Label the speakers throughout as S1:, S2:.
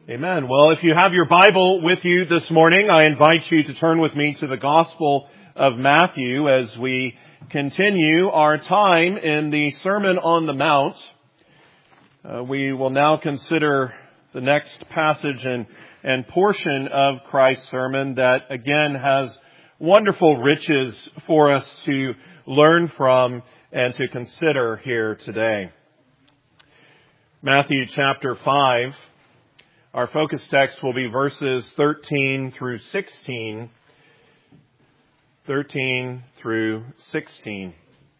S1: Amen. Well, if you have your Bible with you this morning, I invite you to turn with me to the Gospel of Matthew as we continue our time in the Sermon on the Mount. We will now consider the next passage and portion of Christ's sermon that again has wonderful riches for us to learn from and to consider here today. Matthew chapter 5. Our focus text will be verses 13 through 16. 13 through 16.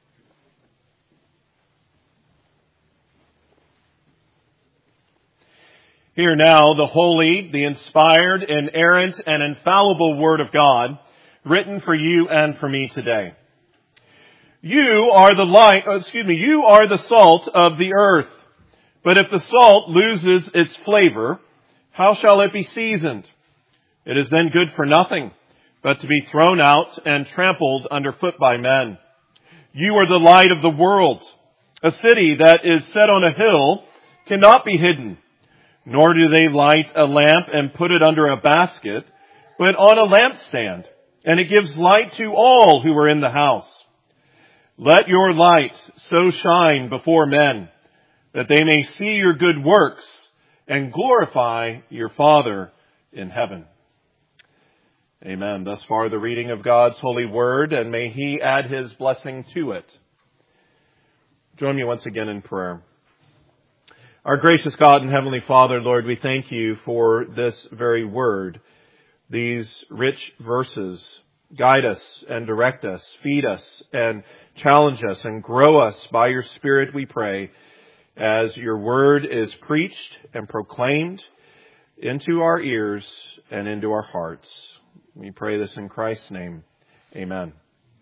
S1: Hear now the holy, the inspired, inerrant, and infallible Word of God, written for you and for me today. You are the salt of the earth. But if the salt loses its flavor, how shall it be seasoned? It is then good for nothing, but to be thrown out and trampled underfoot by men. You are the light of the world. A city that is set on a hill cannot be hidden, nor do they light a lamp and put it under a basket, but on a lampstand, and it gives light to all who are in the house. Let your light so shine before men, that they may see your good works and glorify your Father in heaven. Amen. Thus far the reading of God's holy word, and may He add His blessing to it. Join me once again in prayer. Our gracious God and Heavenly Father, Lord, we thank You for this very word, these rich verses. Guide us and direct us, feed us and challenge us and grow us by Your Spirit, we pray, as Your word is preached and proclaimed into our ears and into our hearts. We pray this in Christ's name. Amen.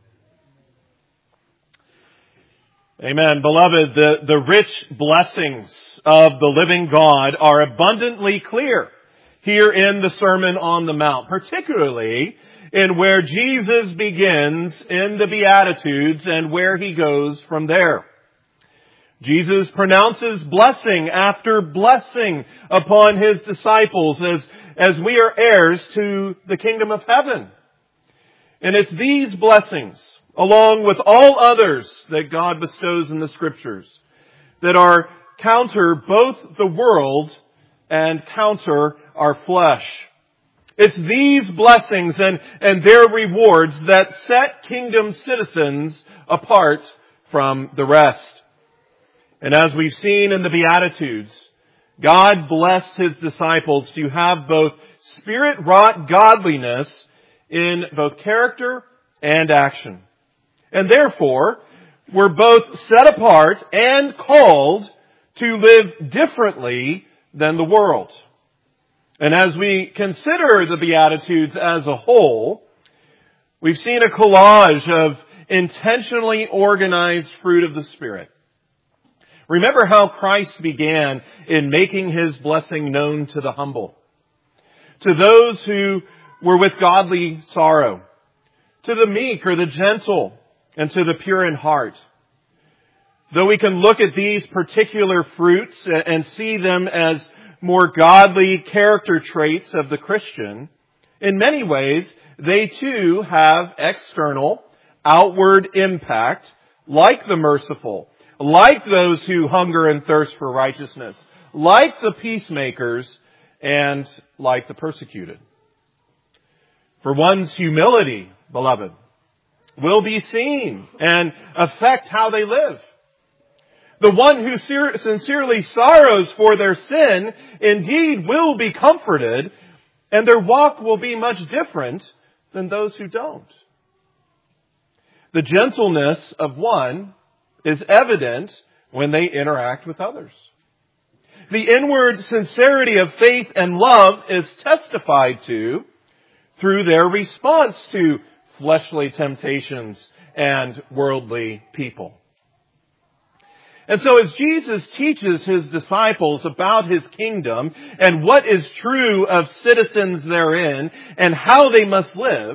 S1: Amen. Beloved, the rich blessings of the living God are abundantly clear here in the Sermon on the Mount, particularly in where Jesus begins in the Beatitudes and where He goes from there. Jesus pronounces blessing after blessing upon His disciples as we are heirs to the kingdom of heaven. And it's these blessings, along with all others that God bestows in the Scriptures, that are counter both the world and counter our flesh. It's these blessings and their rewards that set kingdom citizens apart from the rest. And as we've seen in the Beatitudes, God blessed His disciples to have both Spirit-wrought godliness in both character and action. And therefore, we're both set apart and called to live differently than the world. And as we consider the Beatitudes as a whole, we've seen a collage of intentionally organized fruit of the Spirit. Remember how Christ began in making His blessing known to the humble, to those who were with godly sorrow, to the meek or the gentle, and to the pure in heart. Though we can look at these particular fruits and see them as more godly character traits of the Christian, in many ways they too have external, outward impact, like the merciful, like those who hunger and thirst for righteousness, like the peacemakers, and like the persecuted. For one's humility, beloved, will be seen and affect how they live. The one who sincerely sorrows for their sin indeed will be comforted, and their walk will be much different than those who don't. The gentleness of one is evident when they interact with others. The inward sincerity of faith and love is testified to through their response to fleshly temptations and worldly people. And so as Jesus teaches His disciples about His kingdom and what is true of citizens therein and how they must live,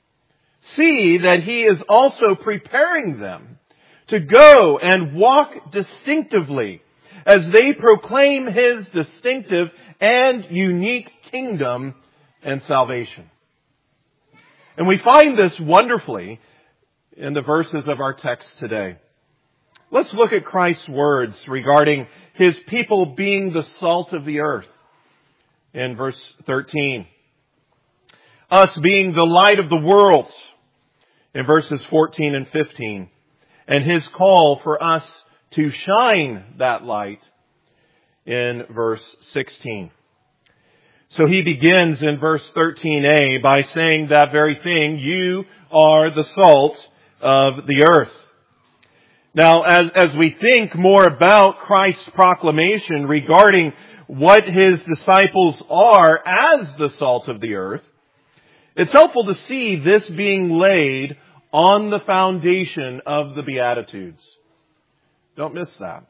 S1: see that He is also preparing them to go and walk distinctively as they proclaim His distinctive and unique kingdom and salvation. And we find this wonderfully in the verses of our text today. Let's look at Christ's words regarding His people being the salt of the earth. In verse 13. Us being the light of the world. In verses 14 and 15. And His call for us to shine that light in verse 16. So He begins in verse 13a by saying that very thing, you are the salt of the earth. Now, as we think more about Christ's proclamation regarding what His disciples are as the salt of the earth, it's helpful to see this being laid on the foundation of the Beatitudes. Don't miss that.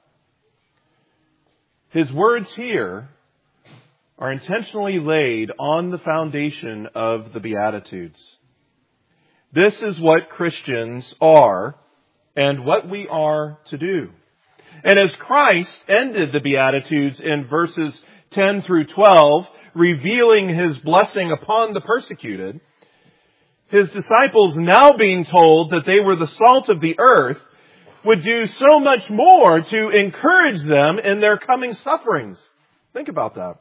S1: His words here are intentionally laid on the foundation of the Beatitudes. This is what Christians are and what we are to do. And as Christ ended the Beatitudes in verses 10 through 12, revealing His blessing upon the persecuted, His disciples, now being told that they were the salt of the earth, would do so much more to encourage them in their coming sufferings. Think about that.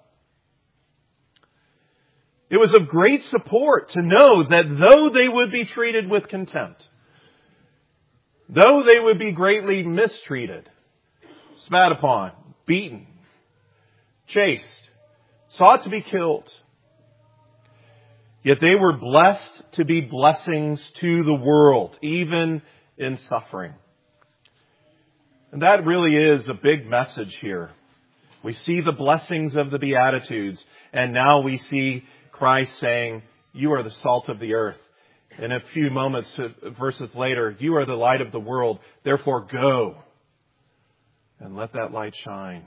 S1: It was of great support to know that though they would be treated with contempt, though they would be greatly mistreated, spat upon, beaten, chased, sought to be killed, yet they were blessed to be blessings to the world, even in suffering. And that really is a big message here. We see the blessings of the Beatitudes, and now we see Christ saying, you are the salt of the earth. In a few moments, verses later, you are the light of the world. Therefore go and let that light shine.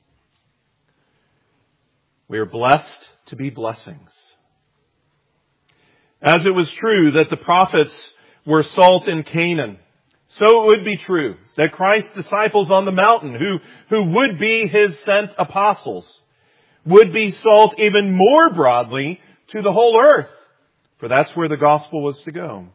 S1: We are blessed to be blessings. As it was true that the prophets were salt in Canaan, so it would be true that Christ's disciples on the mountain, who would be His sent apostles, would be salt even more broadly to the whole earth. For that's where the gospel was to go.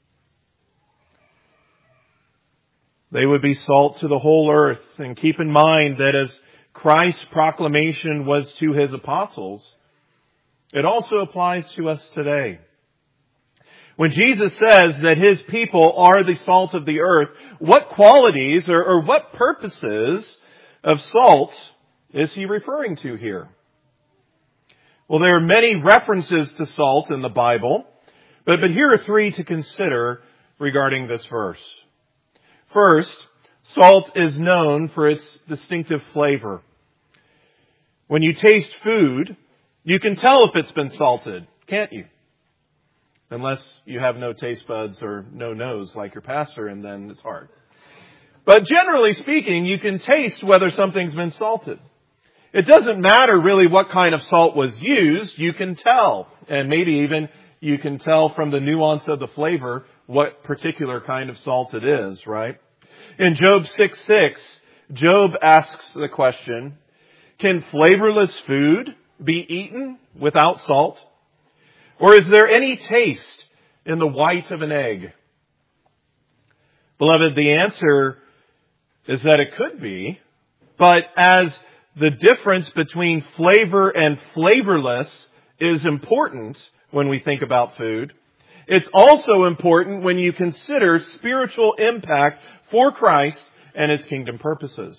S1: They would be salt to the whole earth. And keep in mind that as Christ's proclamation was to His apostles, it also applies to us today. When Jesus says that His people are the salt of the earth, what qualities or what purposes of salt is He referring to here? Well, there are many references to salt in the Bible, but here are three to consider regarding this verse. First, salt is known for its distinctive flavor. When you taste food, you can tell if it's been salted, can't you? Unless you have no taste buds or no nose like your pastor, and then it's hard. But generally speaking, you can taste whether something's been salted. It doesn't matter really what kind of salt was used, you can tell. And maybe even you can tell from the nuance of the flavor what particular kind of salt it is, right? In Job 6:6, Job asks the question, can flavorless food be eaten without salt? Or is there any taste in the white of an egg? Beloved, the answer is that it could be, but as the difference between flavor and flavorless is important when we think about food, it's also important when you consider spiritual impact for Christ and His kingdom purposes.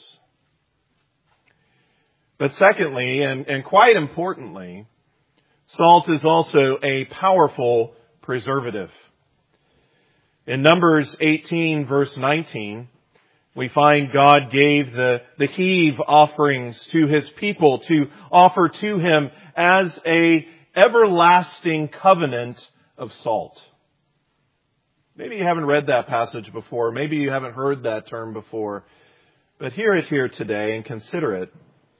S1: But secondly, and quite importantly, salt is also a powerful preservative. In Numbers 18, verse 19, we find God gave the heave offerings to His people to offer to Him as a everlasting covenant of salt. Maybe you haven't read that passage before. Maybe you haven't heard that term before. But hear it here today and consider it.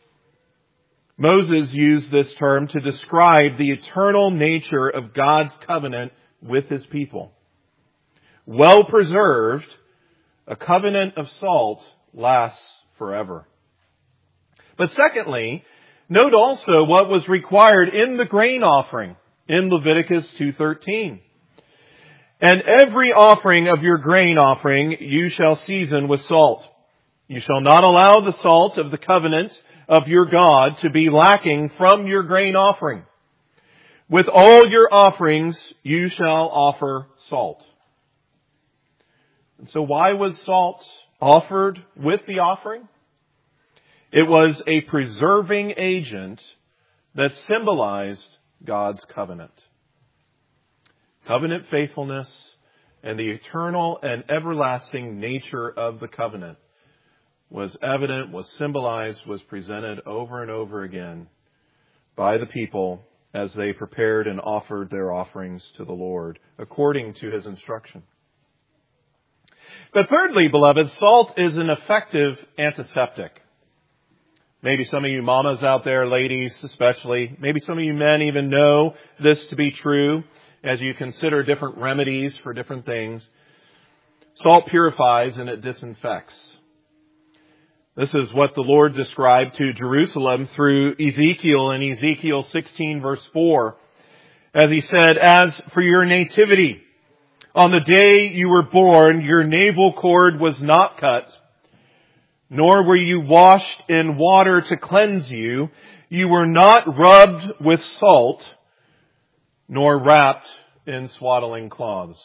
S1: Moses used this term to describe the eternal nature of God's covenant with His people. Well preserved, a covenant of salt lasts forever. But secondly, Note also what was required in the grain offering in Leviticus 2:13. And every offering of your grain offering you shall season with salt. You shall not allow the salt of the covenant of your God to be lacking from your grain offering. With all your offerings you shall offer salt. And so why was salt offered with the offering? It was a preserving agent that symbolized God's covenant. Covenant faithfulness and the eternal and everlasting nature of the covenant was evident, was symbolized, was presented over and over again by the people as they prepared and offered their offerings to the Lord according to His instruction. But thirdly, beloved, salt is an effective antiseptic. Maybe some of you mamas out there, ladies especially, maybe some of you men even know this to be true as you consider different remedies for different things. Salt purifies and it disinfects. This is what the Lord described to Jerusalem through Ezekiel in Ezekiel 16 verse 4. As He said, "As for your nativity, on the day you were born, your navel cord was not cut, nor were you washed in water to cleanse you. You were not rubbed with salt, nor wrapped in swaddling cloths."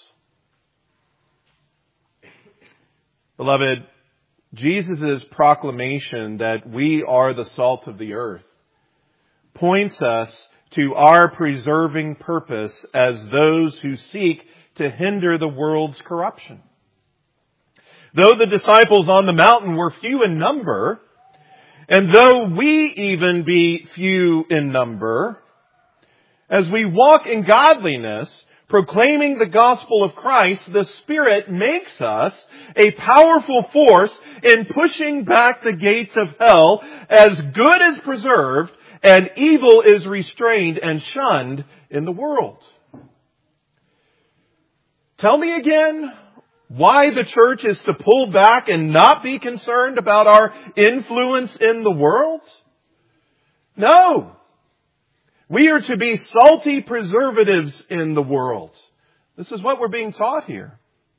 S1: Beloved, Jesus' proclamation that we are the salt of the earth points us to our preserving purpose as those who seek to hinder the world's corruption. Though the disciples on the mountain were few in number, and though we even be few in number, as we walk in godliness, proclaiming the gospel of Christ, the Spirit makes us a powerful force in pushing back the gates of hell as good is preserved and evil is restrained and shunned in the world. Tell me again why the church is to pull back and not be concerned about our influence in the world? No. We are to be salty preservatives in the world. This is what we're being taught here.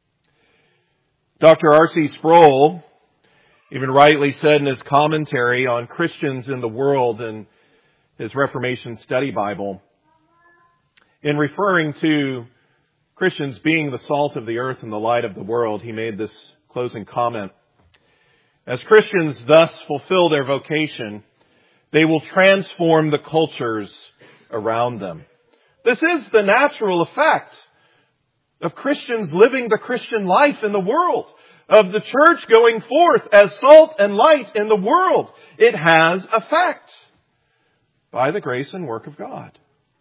S1: Dr. R.C. Sproul even rightly said in his commentary on Christians in the world in his Reformation Study Bible, in referring to Christians being the salt of the earth and the light of the world, he made this closing comment. As Christians thus fulfill their vocation, they will transform the cultures around them. This is the natural effect of Christians living the Christian life in the world, of the church going forth as salt and light in the world. It has effect by the grace and work of God.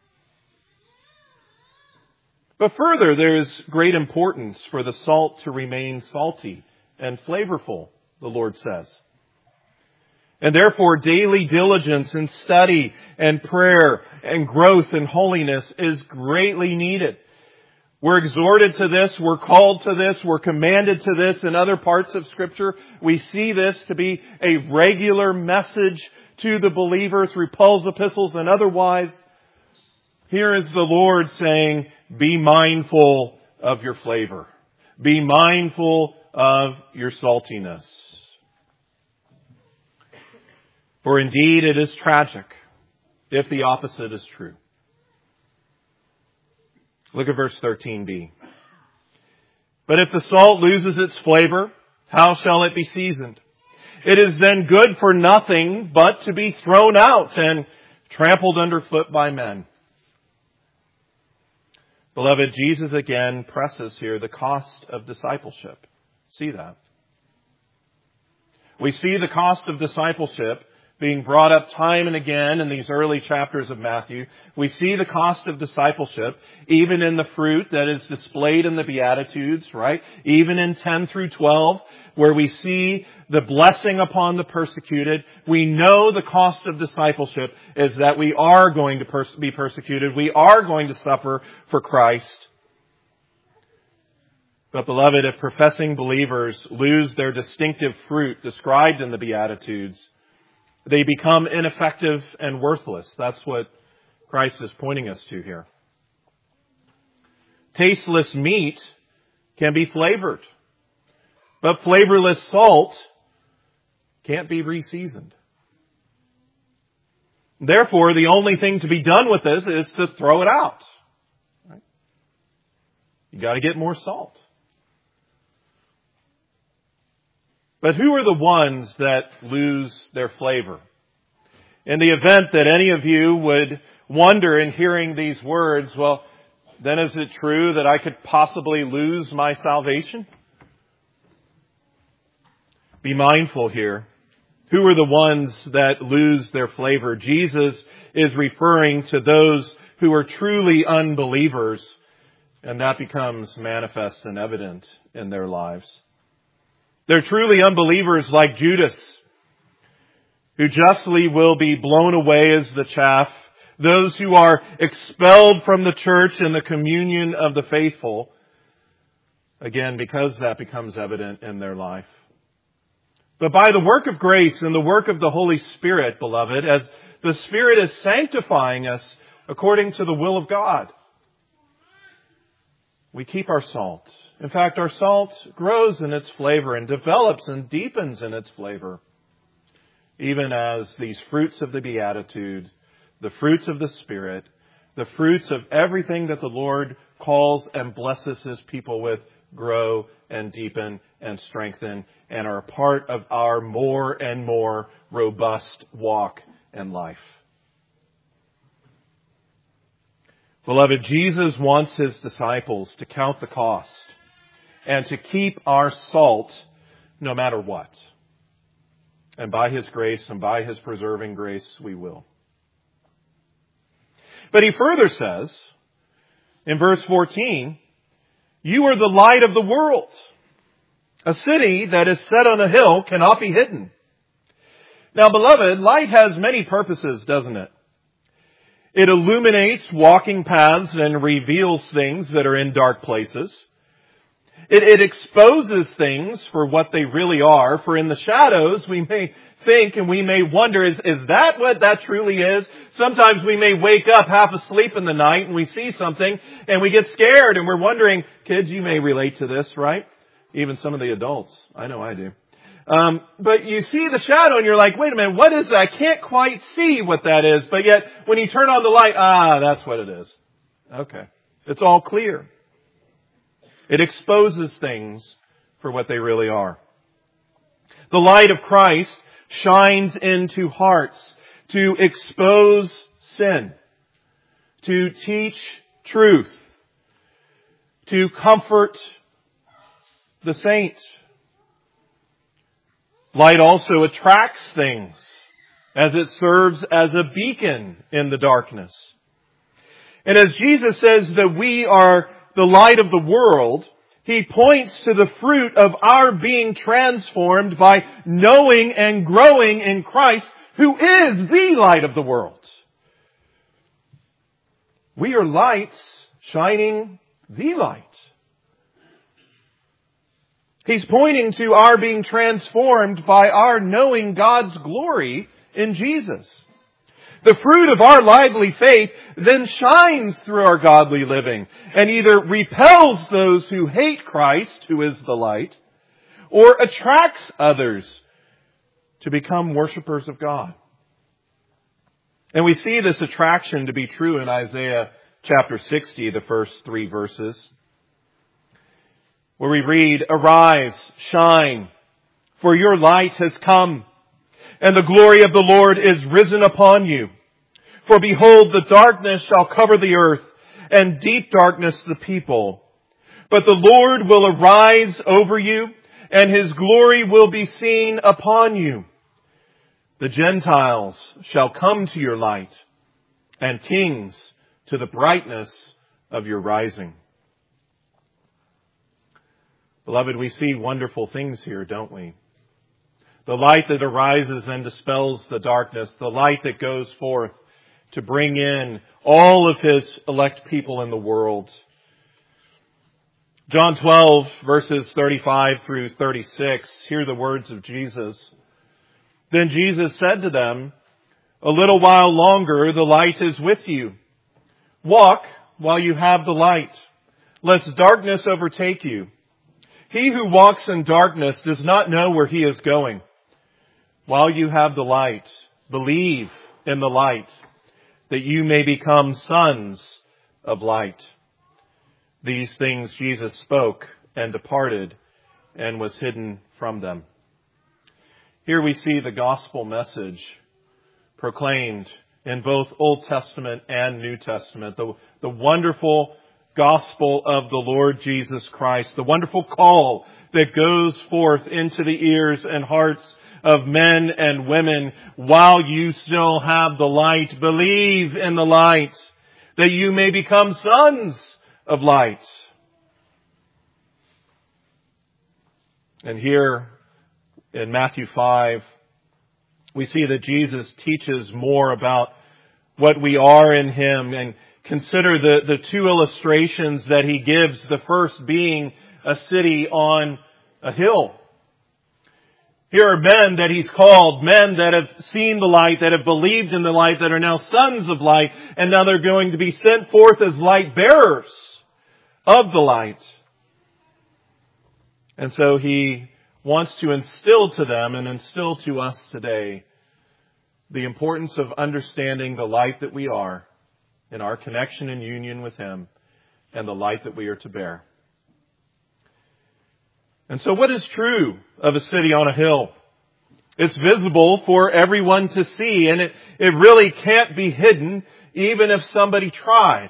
S1: But further, there is great importance for the salt to remain salty and flavorful, the Lord says. And therefore, daily diligence in study and prayer and growth in holiness is greatly needed. We're exhorted to this, we're called to this, we're commanded to this in other parts of Scripture. We see this to be a regular message to the believer through Paul's epistles and otherwise. Here is the Lord saying, be mindful of your flavor. Be mindful of your saltiness. For indeed it is tragic if the opposite is true. Look at verse 13b. But if the salt loses its flavor, how shall it be seasoned? It is then good for nothing but to be thrown out and trampled underfoot by men. Beloved, Jesus again presses here the cost of discipleship. See that? We see the cost of discipleship being brought up time and again in these early chapters of Matthew. We see the cost of discipleship even in the fruit that is displayed in the Beatitudes, right? Even in 10 through 12, where we see the blessing upon the persecuted. We know the cost of discipleship is that we are going to be persecuted. We are going to suffer for Christ. But beloved, if professing believers lose their distinctive fruit described in the Beatitudes, they become ineffective and worthless. That's what Christ is pointing us to here. Tasteless meat can be flavored, but flavorless salt can't be reseasoned. Therefore, the only thing to be done with this is to throw it out. Right? You got to get more salt. But who are the ones that lose their flavor? In the event that any of you would wonder in hearing these words, well, then is it true that I could possibly lose my salvation? Be mindful here. Who are the ones that lose their flavor? Jesus is referring to those who are truly unbelievers, and that becomes manifest and evident in their lives. They're truly unbelievers like Judas, who justly will be blown away as the chaff. Those who are expelled from the church and the communion of the faithful, again, because that becomes evident in their life. But by the work of grace and the work of the Holy Spirit, beloved, as the Spirit is sanctifying us according to the will of God, we keep our salt. In fact, our salt grows in its flavor and develops and deepens in its flavor, even as these fruits of the Beatitude, the fruits of the Spirit, the fruits of everything that the Lord calls and blesses His people with, grow and deepen and strengthen and are a part of our more and more robust walk and life. Beloved, Jesus wants His disciples to count the cost and to keep our salt no matter what. And by His grace and by His preserving grace, we will. But He further says, in verse 14, you are the light of the world. A city that is set on a hill cannot be hidden. Now, beloved, light has many purposes, doesn't it? It illuminates walking paths and reveals things that are in dark places. It exposes things for what they really are. For in the shadows, we may think and we may wonder, is that what that truly is? Sometimes we may wake up half asleep in the night and we see something and we get scared and we're wondering, kids, you may relate to this, right? Even some of the adults. I know I do. But you see the shadow and you're like, wait a minute, what is that? I can't quite see what that is. But yet, when you turn on the light, that's what it is. Okay. It's all clear. It exposes things for what they really are. The light of Christ shines into hearts to expose sin, to teach truth, to comfort the saint. Light also attracts things as it serves as a beacon in the darkness. And as Jesus says that we are the light of the world, He points to the fruit of our being transformed by knowing and growing in Christ, who is the light of the world. We are lights shining the light. He's pointing to our being transformed by our knowing God's glory in Jesus. The fruit of our lively faith then shines through our godly living and either repels those who hate Christ, who is the light, or attracts others to become worshipers of God. And we see this attraction to be true in Isaiah chapter 60, the first 3 verses, where we read, "Arise, shine, for your light has come, and the glory of the Lord is risen upon you. For behold, the darkness shall cover the earth, and deep darkness the people. But the Lord will arise over you, and His glory will be seen upon you. The Gentiles shall come to your light, and kings to the brightness of your rising." Beloved, we see wonderful things here, don't we? The light that arises and dispels the darkness, the light that goes forth to bring in all of His elect people in the world. John 12, verses 35 through 36, hear the words of Jesus. Then Jesus said to them, "A little while longer the light is with you. Walk while you have the light, lest darkness overtake you. He who walks in darkness does not know where he is going. While you have the light, believe in the light, that you may become sons of light." These things Jesus spoke and departed and was hidden from them. Here we see the gospel message proclaimed in both Old Testament and New Testament. The wonderful gospel of the Lord Jesus Christ. The wonderful call that goes forth into the ears and hearts of men and women. While you still have the light, believe in the light, that you may become sons of light. And here in Matthew 5, we see that Jesus teaches more about what we are in Him. And consider the two illustrations that He gives. The first being a city on a hill. Here are men that He's called, men that have seen the light, that have believed in the light, that are now sons of light, and now they're going to be sent forth as light bearers of the light. And so He wants to instill to them and instill to us today the importance of understanding the light that we are in our connection and union with Him and the light that we are to bear. And so what is true of a city on a hill? It's visible for everyone to see, and it really can't be hidden even if somebody tried.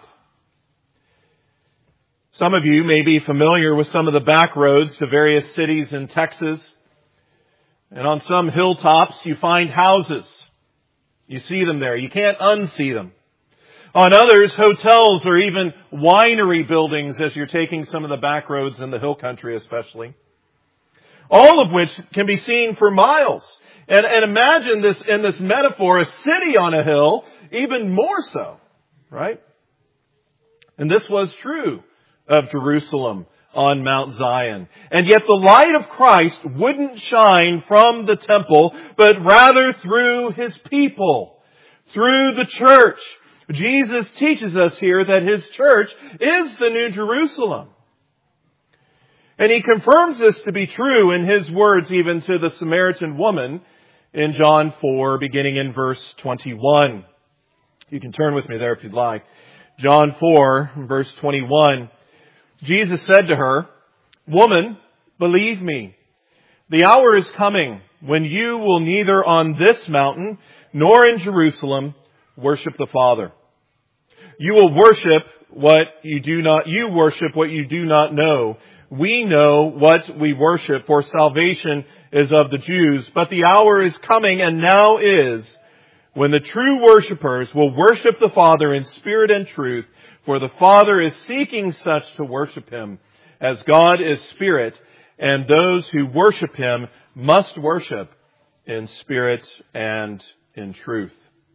S1: Some of you may be familiar with some of the back roads to various cities in Texas. And on some hilltops you find houses. You see them there. You can't unsee them. On others, hotels or even winery buildings as you're taking some of the back roads in the hill country especially. All of which can be seen for miles. And imagine this in this metaphor, a city on a hill, even more so, right? And this was true of Jerusalem on Mount Zion. And yet the light of Christ wouldn't shine from the temple, but rather through His people, through the church. Jesus teaches us here that His church is the New Jerusalem. And He confirms this to be true in His words even to the Samaritan woman in John 4, beginning in verse 21. You can turn with me there if you'd like. John 4, verse 21. Jesus said to her, "Woman, believe me, the hour is coming when you will neither on this mountain nor in Jerusalem worship the Father. You will worship what you do not know. We know what we worship, for salvation is of the Jews. But the hour is coming, and now is, when the true worshipers will worship the Father in spirit and truth, for the Father is seeking such to worship Him, as God is spirit, and those who worship Him must worship in spirit and in truth."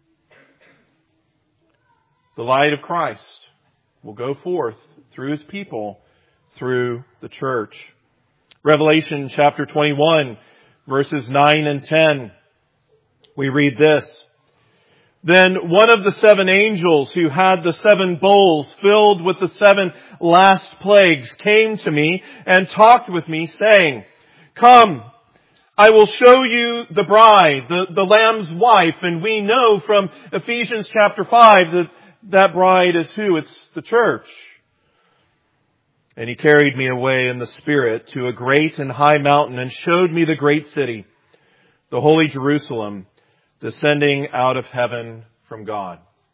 S1: The light of Christ will go forth through His people, through the church. Revelation chapter 21, verses 9 and 10. We read this. "Then one of the 7 angels who had the 7 bowls filled with the 7 last plagues came to me and talked with me, saying, 'Come, I will show you the bride, the Lamb's wife.'" And we know from Ephesians chapter 5 that bride is who? It's the church. "And He carried me away in the Spirit to a great and high mountain and showed me the great city, the holy Jerusalem, descending out of heaven from God."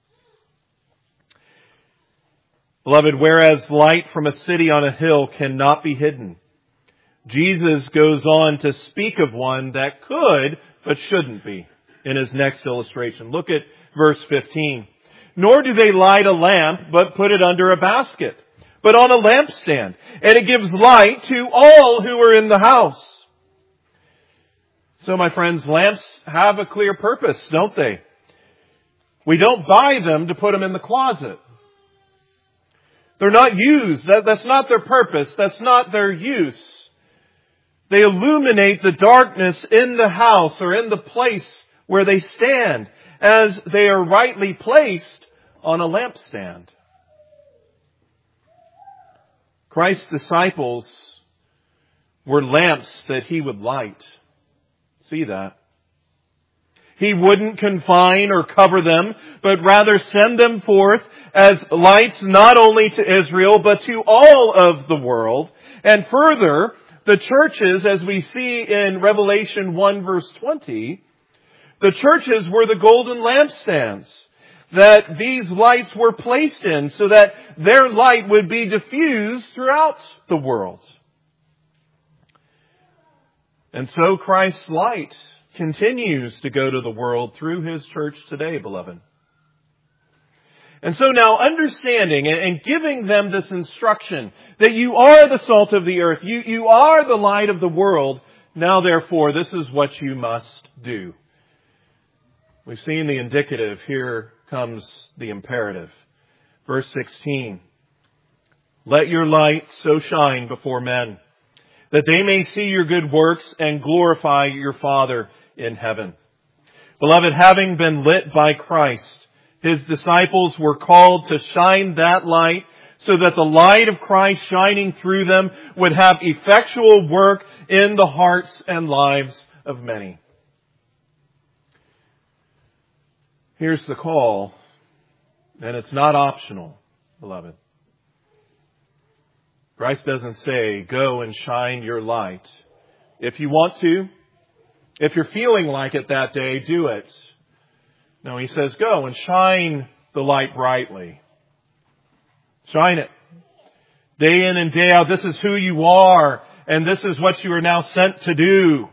S1: Beloved, whereas light from a city on a hill cannot be hidden, Jesus goes on to speak of one that could, but shouldn't be, in His next illustration. Look at verse 15. "Nor do they light a lamp, but put it under a basket, but on a lampstand, and it gives light to all who are in the house." So, my friends, lamps have a clear purpose, don't they? We don't buy them to put them in the closet. They're not used. That's not their purpose. That's not their use. They illuminate the darkness in the house or in the place where they stand, as they are rightly placed on a lampstand. Christ's disciples were lamps that He would light. See that? He wouldn't confine or cover them, but rather send them forth as lights not only to Israel, but to all of the world. And further, the churches, as we see in Revelation 1 verse 20, the churches were the golden lampstands that these lights were placed in so that their light would be diffused throughout the world. And so Christ's light continues to go to the world through His church today, beloved. And so now understanding and giving them this instruction that you are the salt of the earth, you are the light of the world, now therefore this is what you must do. We've seen the indicative, here comes the imperative. Verse 16, let your light so shine before men, that they may see your good works and glorify your Father in heaven. Beloved, having been lit by Christ, His disciples were called to shine that light so that the light of Christ shining through them would have effectual work in the hearts and lives of many. Here's the call, and it's not optional, beloved. Christ doesn't say, go and shine your light. If you want to, if you're feeling like it that day, do it. No, He says, go and shine the light brightly. Shine it. Day in and day out, this is who you are, and this is what you are now sent to do.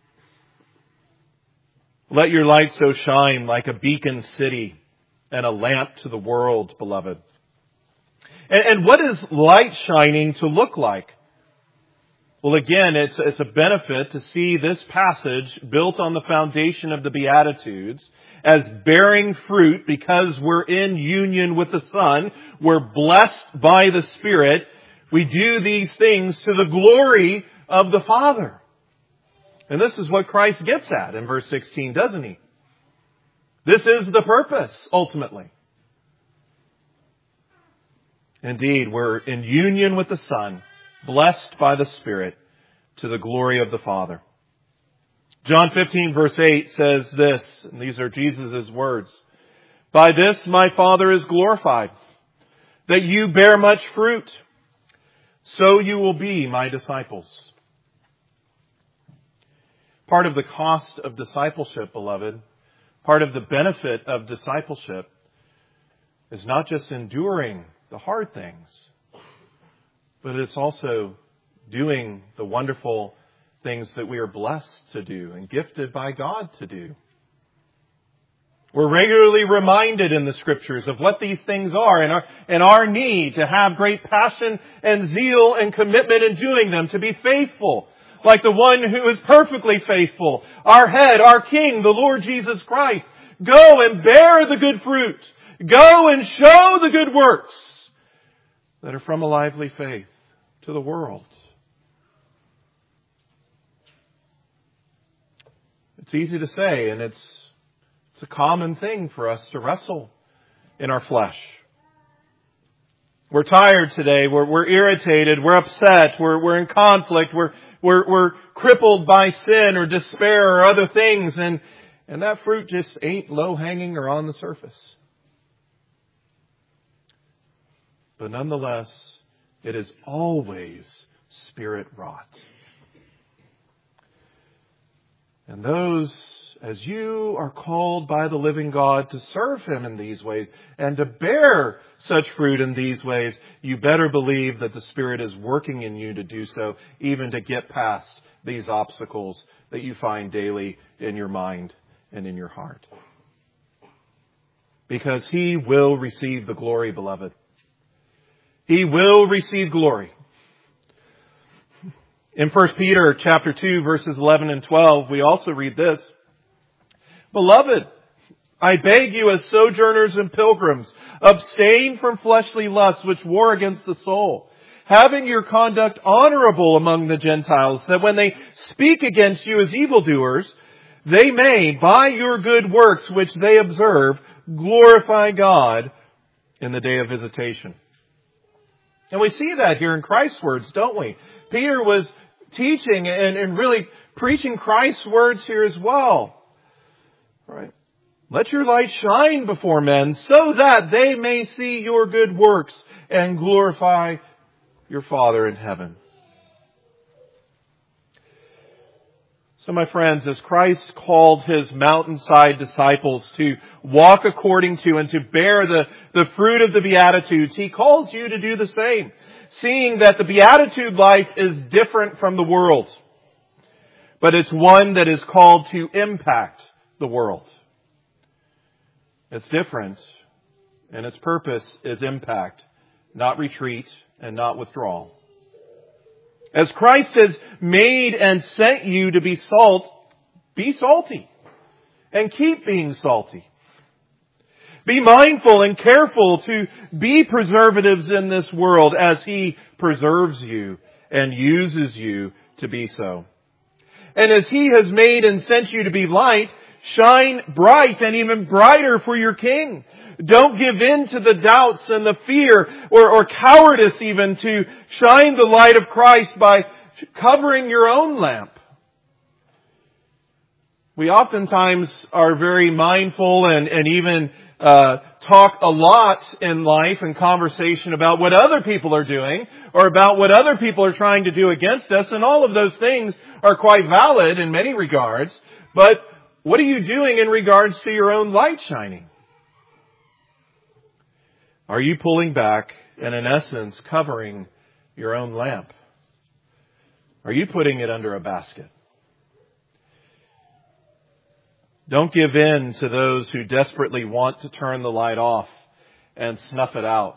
S1: Let your light so shine like a beacon city and a lamp to the world, beloved. And what is light shining to look like? Well, again, it's a benefit to see this passage built on the foundation of the Beatitudes as bearing fruit because we're in union with the Son. We're blessed by the Spirit. We do these things to the glory of the Father. And this is what Christ gets at in verse 16, doesn't He? This is the purpose, ultimately. Indeed, we're in union with the Son, blessed by the Spirit, to the glory of the Father. John 15 verse 8 says this, and these are Jesus' words. By this my Father is glorified, that you bear much fruit, so you will be my disciples. Part of the cost of discipleship, beloved, part of the benefit of discipleship is not just enduring the hard things, but it's also doing the wonderful things that we are blessed to do and gifted by God to do. We're regularly reminded in the Scriptures of what these things are and our need to have great passion and zeal and commitment in doing them, to be faithful, like the one who is perfectly faithful, our head, our King, the Lord Jesus Christ. Go and bear the good fruit. Go and show the good works that are from a lively faith to the world. It's easy to say, and it's a common thing for us to wrestle in our flesh. We're tired today. We're irritated. We're upset. We're in conflict. We're crippled by sin or despair or other things, and that fruit just ain't low hanging or on the surface. But nonetheless, it is always Spirit wrought. And those, as you are called by the living God to serve Him in these ways and to bear such fruit in these ways, you better believe that the Spirit is working in you to do so, even to get past these obstacles that you find daily in your mind and in your heart. Because He will receive the glory, beloved. He will receive glory. In 1 Peter chapter 2, verses 11 and 12, we also read this. Beloved, I beg you as sojourners and pilgrims, abstain from fleshly lusts which war against the soul, having your conduct honorable among the Gentiles, that when they speak against you as evildoers, they may, by your good works which they observe, glorify God in the day of visitation. And we see that here in Christ's words, don't we? Peter was teaching and really preaching Christ's words here as well. Right? Let your light shine before men so that they may see your good works and glorify your Father in heaven. So my friends, as Christ called His mountainside disciples to walk according to and to bear the fruit of the Beatitudes, He calls you to do the same, seeing that the Beatitude life is different from the world. But it's one that is called to impact the world. It's different, and its purpose is impact, not retreat and not withdrawal. As Christ has made and sent you to be salt, be salty and keep being salty. Be mindful and careful to be preservatives in this world as He preserves you and uses you to be so. And as He has made and sent you to be light, shine bright and even brighter for your King. Don't give in to the doubts and the fear or cowardice even to shine the light of Christ by covering your own lamp. We oftentimes are very mindful and even talk a lot in life and conversation about what other people are doing or about what other people are trying to do against us. And all of those things are quite valid in many regards. But what are you doing in regards to your own light shining? Are you pulling back and in essence covering your own lamp? Are you putting it under a basket? Don't give in to those who desperately want to turn the light off and snuff it out.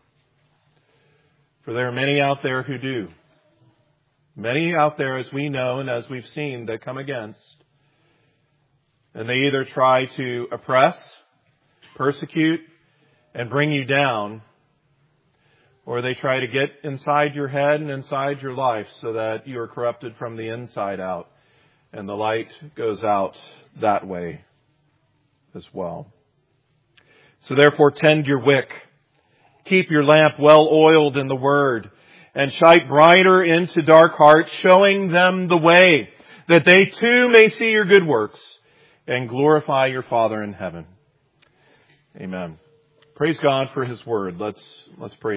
S1: For there are many out there who do. Many out there, as we know and as we've seen, that come against. And they either try to oppress, persecute, and bring you down, or they try to get inside your head and inside your life so that you are corrupted from the inside out, and the light goes out that way as well. So therefore, tend your wick. Keep your lamp well oiled in the Word, and shine brighter into dark hearts, showing them the way, that they too may see your good works and glorify your Father in heaven. Amen. Praise God for His Word. Let's pray.